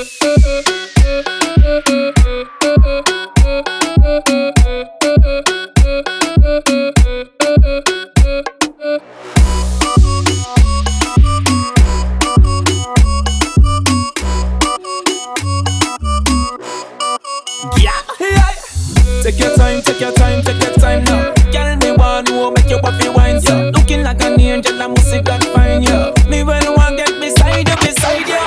Take your time, take your time, take your time now. Girl, me want to make you puffy wine, yeah. Looking like an angel, I must see that fine, yeah. Me when you want get beside you, beside you.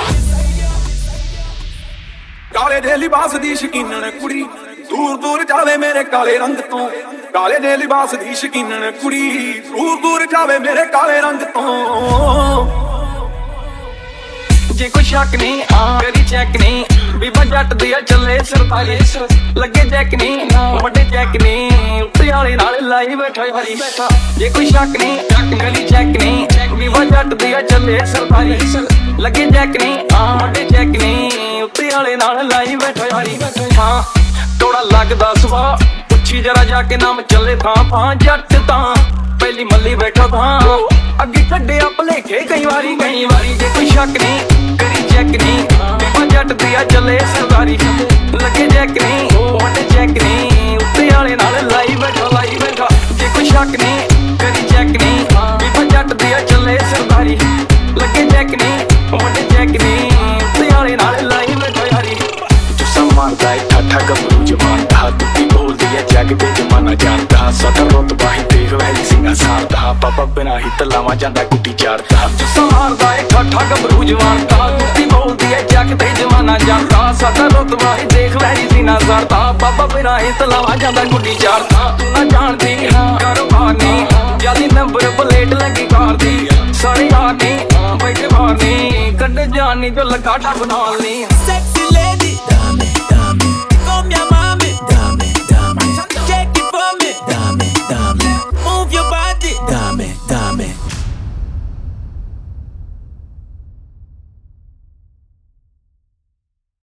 ਕਾਲੇ ਦੇ ਲਿਬਾਸ ਦੀ ਸ਼ਕੀਨਣ ਕੁੜੀ ਦੂਰ ਦੂਰ ਜਾਵੇ ਮੇਰੇ ਕਾਲੇ ਰੰਗ ਤੋਂ ਕਾਲੇ ਦੇ ਲਿਬਾਸ ਦੀ ਸ਼ਕੀਨਣ ਕੁੜੀ ਦੂਰ ਦੂਰ ਜਾਵੇ ਮੇਰੇ ਕਾਲੇ ਰੰਗ ਤੋਂ ਜੇ ਕੋਈ ਸ਼ੱਕ ਨਹੀਂ ਕਰੀ ਚੈੱਕ ਨਹੀਂ ਬੀਬਾ ਜੱਟ ਦੀ ਆ ਚੱਲੇ ਸਰਤਾਰੀ ਲੱਗੇ ਚੈੱਕ ਨਹੀਂ ਵੱਡੇ ਚੈੱਕ ਨਹੀਂ ਉੱਤੇ ਵਾਲੇ ਨਾਲ ਲਾਈ ਬੈਠਾ ਹਰੀ ਬੈਠਾ ਜੇ ਕੋਈ ਸ਼ੱਕ ਨਹੀਂ ਕਰੀ ਚੈੱਕ ਨਹੀਂ ਬੀਬਾ ਜੱਟ ਦੀ ਆ ਚੱਲੇ ਸਰਤਾਰੀ ਲੱਗੇ ਚੈੱਕ ਨਹੀਂ ਵੱਡੇ ਚੈੱਕ ਨਹੀਂ ਉੱਤੇ ਵਾਲੇ ਨਾਲ ਲਾਈ ਬੈਠਾ ਹਰੀ ਹਾਂ ਟੋੜਾ ਲੱਗਦਾ ਸੁਭਾ ਪੁੱਛੀ ਜਰਾ ਜਾ ਕੇ ਨਾਮ ਚੱਲੇ ਥਾਂ ਜੱਟ ਤਾਂ ਪਹਿਲੀ ਮੱਲੀ ਬੈਠਾ ਥਾਂ ਅੱਗੇ ਛੱਡਿਆ ਭਲੇਖੇ ਕਈ ਵਾਰੀ ਜੇ ਕੋਈ ਸ਼ੱਕ ਨਹੀਂ ਕਰੀ ਚੈੱਕ ਨਹੀਂ ਬੀਬਾ ਜੱਟ ਦੀ ਆ ਚੱਲੇ ਸਰਦਾਰੀ ਲੱਗੇ ਚੈੱਕ ਨਹੀਂ ਵੱਡੇ ਚੈੱਕ ਨਹੀਂ ਉੱਤੇ ਵਾਲੇ ਨਾਲ ਲਾਈ ਬੈਠਾ ਜੇ ਕੋਈ ਸ਼ੱਕ ਨਹੀਂ ਕਰੀ ਚੈੱਕ ਨਹੀਂ ਬੀਬਾ ਜੱਟ ਦੀ ਆ ਚੱਲੇ ਸਰਦਾਰੀ ਲੱਗੇ ਚੈੱਕ ਨਹੀਂ ਵੱਡੇ ਚੈੱਕ ਨਹੀਂ ਉੱਤੇ ਵਾਲੇ ਨਾਲ ਲਾਈ ਬੈਠਾ ਯਾਰੀ ਜੁੱਸਾ ਮਾਰਦਾ ਏ ਠਾਠਾ ਗੱਭਰੂ ਜਵਾਨ ਦਾ ਦੁੱਤੀ ਬੋਲਦੀ ਏ ਜੱਗ ਦੇ ਜਮਾਨਾ ਜਾਣਦਾ ਸਦਾ ਰੁਤਬਾ ਹੀ ਦੇਖ ਵੈਲੀ ਸਿੰਘਾ ਸਾਰਦਾ ਬਾਬਾ ਬਿਨਾ ਹੀ ਤਲਾਵਾਂ ਜਾਂਦਾ ਗੁੱਡੀ ਚਾੜਦਾ ਜੁੱਸਾ ਮਾਰਦਾ ਏ ਠਾਠਾ ਗੱਭਰੂ ਜਵਾਨ ਦਾ ਦੁੱਤੀ ਬੋਲਦੀ ਏ ਜੱਗ ਦੇ ਜਮਾਨਾ ਜਾਣਦਾ ਸਦਾ ਰੁਤਬਾ ਹੀ ਦੇਖ ਵੈਲੀ ਸਿੰਘਾ ਸਾਰਦਾ ਬਾਬਾ ਬਿਨਾ ਹੀ ਤਲਾਵਾਂ ਜਾਂਦਾ ਗੁੱਡੀ ਚਾੜਦਾ ਤੂੰ ਨਾ ਜਾਣਦੀ ਕਾਰੋਬਾਰ ਨਹੀਂ ਜਾਲੀ ਨੰਬਰ ਪਲੇਟ ਲੱਗੀ ਕਾਰ ਦੀ ਸਾੜੀ ਆ ਨਹੀਂ ਬੈਠੇ ਬਾਹਰ ਨਹੀਂ ਕੱਢ ਜਾਣੀ ਜੋ ਲਗਾਟਾ ਬਣਾਉਣ ਲਈ